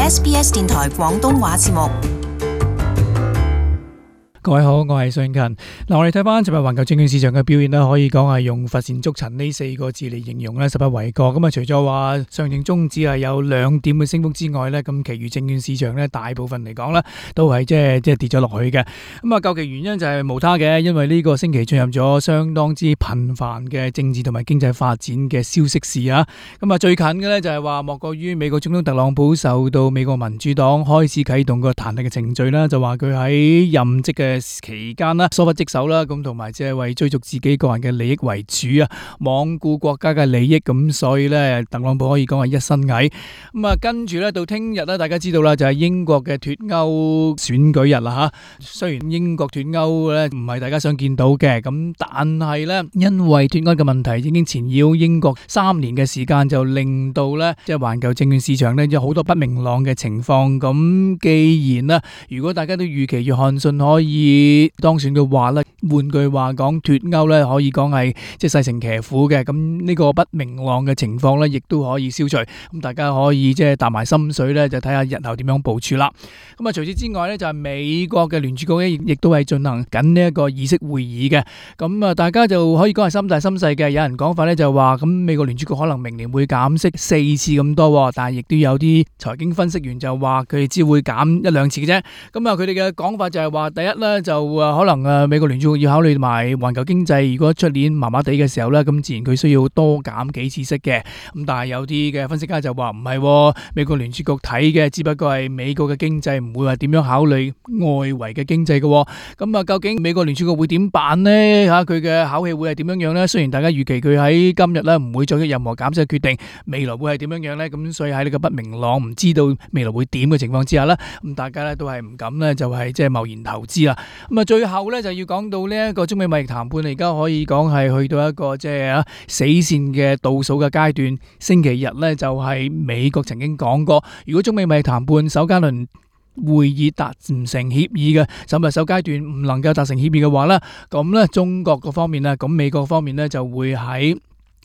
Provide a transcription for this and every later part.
SBS 電台廣東話節目。 各位好，我係宋近。我哋睇翻尋日環球證券市場嘅表現咧，可以講係用乏善足陳呢4個字嚟形容咧，十不為過。咁啊，除咗話上證綜指係有2點嘅升幅之外咧，咁其餘證券市場咧，大部分嚟講咧，都係即係跌咗落去嘅。咁啊，究其原因就係無他嘅，因為呢個星期進入咗相當之頻繁嘅政治同埋經濟發展嘅消息市啊。咁啊，最近嘅咧就係話莫過於美國總統特朗普受到美國民主黨開始啟動個彈劾嘅程序啦，就話佢喺任職嘅期間啦，疏忽職守啦，咁同埋即係為追逐自己個人嘅利益為主啊，罔顧國家嘅利益，咁所以咧，特朗普可以講係一身蟻。咁啊，跟住咧到聽日咧，大家知道啦，就係英國嘅脫歐選舉日啦吓。雖然英國脫歐咧唔係大家想見到嘅，咁但係咧，因為脫歐嘅問題已經纏繞英國3年嘅時間，就令到咧即係環球證券市場咧有好多不明朗嘅情況。咁既然咧，如果大家都預期約翰遜可以當選嘅話咧，換句話講，脫歐咧可以講係即係勢成騎虎嘅，咁呢個不明朗嘅情況咧，亦都可以消除。咁大家可以即係搭埋心水咧，就睇下日後點樣部署啦。咁啊，除此之外咧，就係美國嘅聯儲局咧，亦都係進行緊呢一個議息會議嘅。咁啊，大家就可以講係心大心細嘅。有人講法咧就話，咁美國聯儲局可能明年會減息4次咁多，但係亦都有啲財經分析員就話佢哋只會減1-2次嘅啫。咁啊，佢哋嘅講法就係話，第一咧就可能美國聯儲局要考慮埋環球經濟，如果出年麻麻地嘅時候咧，咁自然佢需要多減幾次息嘅。咁但係有啲嘅分析家就話唔係，美國聯儲局睇嘅只不過係美國嘅經濟，唔會話點樣考慮外圍嘅經濟嘅。咁啊，究竟美國聯儲局會點辦呢？吓，佢嘅口氣會係點樣樣呢？雖然大家預期佢喺今日咧唔會作出任何減息嘅決定，未來會係點樣樣呢？咁所以喺呢個不明朗、唔知道未來會點嘅情況之下呢，咁大家咧都係唔敢咧就係即係貿然投資啦。咁啊，最後咧就要講到呢一個中美貿易談判，而家可以講係去到一個即係死線嘅倒數嘅階段。星期日咧就係美國曾經講過，如果中美貿易談判首階段會議達唔成協議嘅，首階段唔能夠達成協議嘅話咧，咁咧中國嗰方面咧，咁美國方面咧就會喺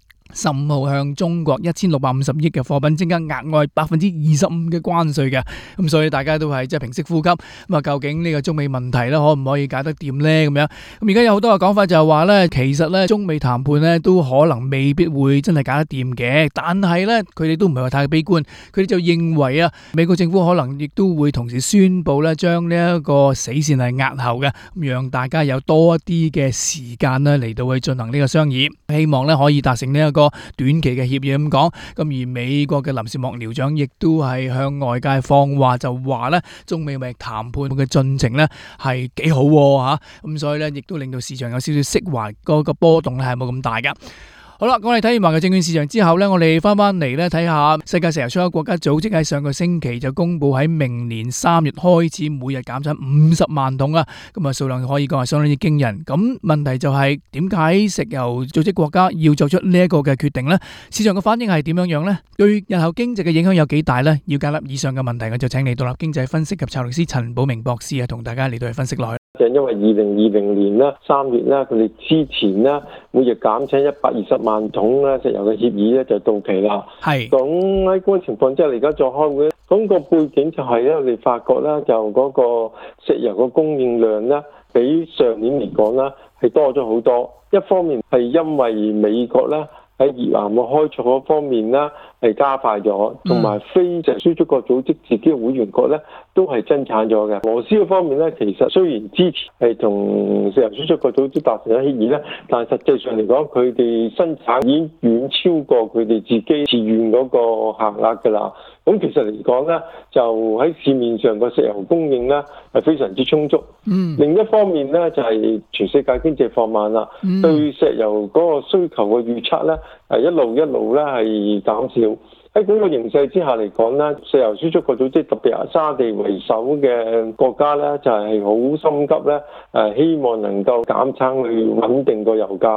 15號向中國1650億嘅貨品增加額外25%嘅關稅嘅。咁所以大家都係即係平息呼吸。咁啊，究竟呢個中美問題咧可唔可以解得掂呢？咁樣咁而家有好多嘅講法就係話咧，其實咧中美談判咧都可能未必會真係解得掂嘅。但係咧佢哋都唔係話太悲觀，佢哋就認為啊，美國政府可能亦都會同時宣布咧將呢一個死線係押後嘅，咁讓大家有多一啲嘅時間咧嚟到去進行呢個商議，希望咧可以達成呢一個短期嘅協議咁講。咁而美國嘅臨時幕僚長亦都係向外界放話，就話咧中美貿易談判嘅進程咧係幾好吓，咁所以咧亦都令到市場有少少釋懷，嗰個波動咧係冇咁大噶。好啦，我哋睇完環球證券市場之後咧，我哋翻嚟咧睇下世界石油出口國家組織喺上個星期就公布喺明年3月開始每日減產50萬桶啊，咁啊數量可以講係相當之驚人。咁問題就係點解石油組織國家要作出呢一個嘅決定呢？市場嘅反應係點樣樣呢？對日後經濟嘅影響有幾大呢？要解答以上嘅問題，我就請嚟獨立經濟分析及策略師陳寶明博士啊，同大家嚟到去分析落去。 就因為2020年啦3月啦，佢哋之前啦每日減產120萬桶啦石油嘅協議咧就到期啦。係。咁喺嗰個情況之下，而家再開會，咁個背景就係咧，我哋發覺咧就嗰個石油嘅供應量咧，比上年嚟講啦係多咗好多。一方面係因為美國咧喺頁岩嘅開採嗰方面啦係加快咗，同埋非石油輸出國組織自己嘅會員國咧都係增產咗嘅。俄羅斯嗰方面咧，其實雖然之前係同石油輸出國組織達成咗協議咧，但係實際上嚟講，佢哋生產已經遠超過佢哋自己自願嗰個限額㗎啦。咁其實嚟講咧，就喺市面上個石油供應咧係非常之充足。另一方面咧，就係全世界經濟放慢啦，對石油嗰個需求嘅預測咧係一路咧係減少。喺嗰個形勢之下嚟講咧，石油輸出國組織特別係沙地為首嘅國家咧，就係好心急咧，希望能夠減產去穩定個油價咯。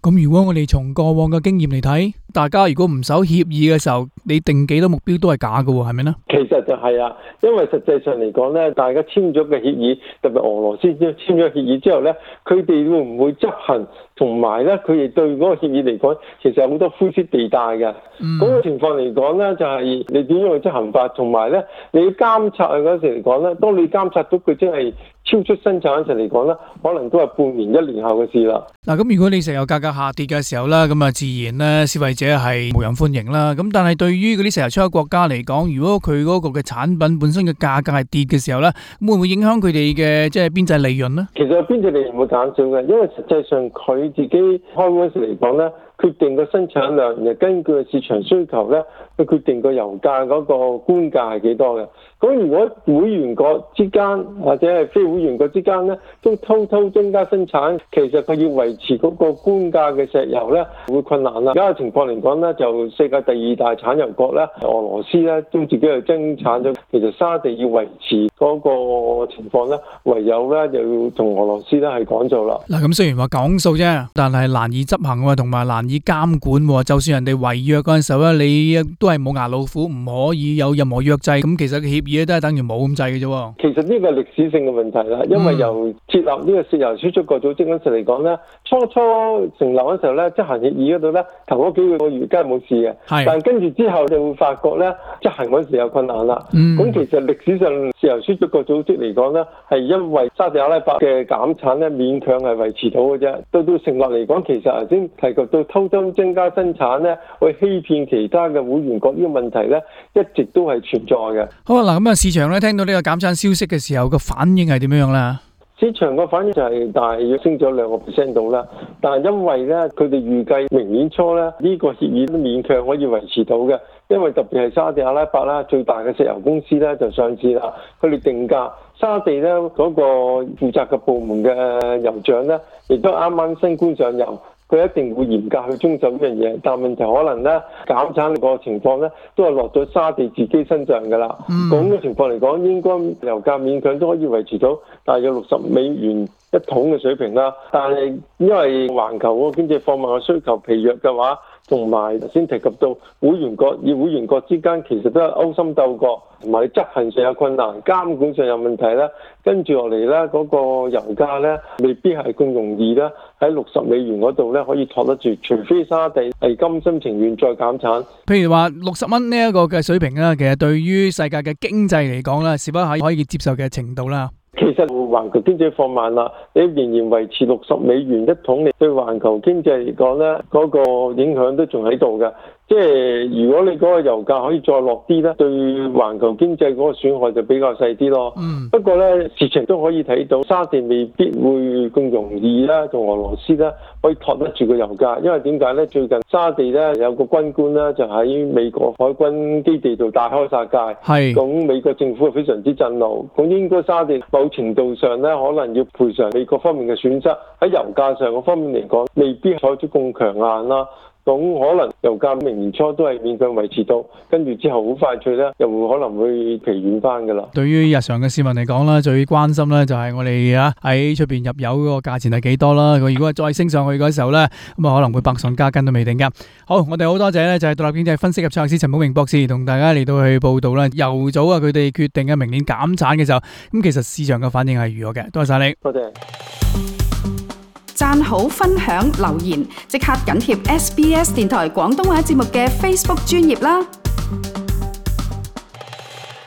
咁如果我哋從過往嘅經驗嚟睇，大家如果唔守協議嘅時候，你定幾多目標都係假嘅喎，係咪呢？ 其實就係啊，因為實際上嚟講咧，大家簽咗嘅協議，特別俄羅斯簽咗協議之後咧，佢哋會唔會執行？同埋咧，佢哋對嗰個協議嚟講，其實有好多灰色地帶嘅。嗰個情況嚟講咧，就係你點樣去執行法，同埋咧，你要監察嗰時嚟講咧，當你監察到佢真係超出生產嗰時嚟講咧，可能都係半年、1年後嘅事啦。 嗱，咁如果你石油價格下跌嘅時候啦，咁啊自然咧消費者係無人歡迎啦。咁但係對於嗰啲石油出口國家嚟講，如果佢嗰個嘅產品本身嘅價格係跌嘅時候咧，會唔會影響佢哋嘅即係邊際利潤呢？其實邊際利潤會減少嘅，因為實際上佢自己開嗰時嚟講咧，決定個生產量，然後根據市場需求咧，去決定個油價嗰個官價係幾多嘅。咁如果會員國之間或者係非會員國之間咧，都偷偷增加生產，其實佢要維持嗰個官價嘅石油咧，會困難啦。而家嘅情況嚟講咧，就世界第2大產油國咧，俄羅斯咧都自己去增產咗。其實沙地要維持嗰個情況咧，唯有咧就要同俄羅斯咧係講做啦。 嗱，咁雖然話講數啫，但係難以執行喎，同埋難以監管。就算人哋違約嗰陣時候咧，你都係冇牙老虎，唔可以有任何約制。咁其實個協議都係等於冇咁滯嘅啫。 其實呢個係歷史性嘅問題啦，因為由設立呢個石油輸出國組織嗰時嚟講咧，初成立嗰時候咧，執行協議嗰度咧，頭嗰幾個月梗係冇事嘅，但跟住之後就會發覺咧，執行嗰時有困難啦。咁其實歷史上石油輸出國組織嚟講咧，係因為沙特阿拉伯嘅減產咧，勉強係維持到嘅啫。到成立嚟講，其實頭先提及到偷偷增加生產咧，去欺騙其他嘅會員國呢個問題咧，一直都係存在嘅。 好啊，嗱咁啊，市場咧聽到呢個減產消息嘅時候，個反應係點樣咧？ 市場個反應就係大約升咗2% 度啦，但係因為咧，佢哋預計明年初咧呢個協議都勉強可以維持到嘅，因為特別係沙特阿拉伯啦，最大嘅石油公司咧就上市啦，佢哋定價，沙地咧嗰個負責嘅部門嘅油長咧，亦都啱啱升官上任。佢一定會嚴格去遵守呢樣嘢，但問題可能咧減產個情況咧都係落咗沙地自己身上㗎啦。咁嘅情況嚟講，應該油價勉強都可以維持到大約60美元一桶嘅水平啦。但係因為環球嗰個經濟貨物嘅需求疲弱嘅話，同埋頭先提及到會員國與會員國之間其實都係勾心鬥角，同埋執行上有困難，監管上有問題啦。跟住落嚟咧，嗰個油價咧未必係咁容易咧喺60美元嗰度咧可以托得住，除非沙地係甘心情願再減產。譬如話60蚊呢一個嘅水平啦，其實對於世界嘅經濟嚟講咧，是否係可以接受嘅程度啦？其實環球經濟放慢啦，你仍然維持60美元一桶，你對環球經濟嚟講咧，嗰個影響都仲喺度嘅。即係如果你嗰個油價可以再落啲咧，對環球經濟嗰個損害就比較細啲咯。不過咧，事情都可以睇到沙地未必會咁容易啦，同俄羅斯啦可以托得住個油價，因為點解咧？最近沙地咧有個軍官咧就喺美國海軍基地度大開殺戒，咁美國政府係非常之震怒，咁應該沙地某程度上咧可能要賠償美國方面嘅損失，喺油價上嗰方面嚟講，未必採取咁強硬啦。咁可能油價明年初都係勉強維持到，跟住之後好快脆咧，又會可能會疲軟翻噶啦。對於日常嘅市民嚟講啦，最關心咧就係我哋喺出邊入油嗰個價錢係幾多啦。如果再升上去嗰時候咧，咁啊可能會百上加斤都未定噶。好，我哋好多謝咧就係獨立經濟分析及策略師陳寶明博士同大家嚟到去報道啦。油組佢哋決定嘅明年減產嘅時候，咁其實市場嘅反應係如何嘅？多謝晒你。多謝。 讚好、分享、留言，即刻緊貼SBS 電台廣東話節目嘅 Facebook 專頁啦！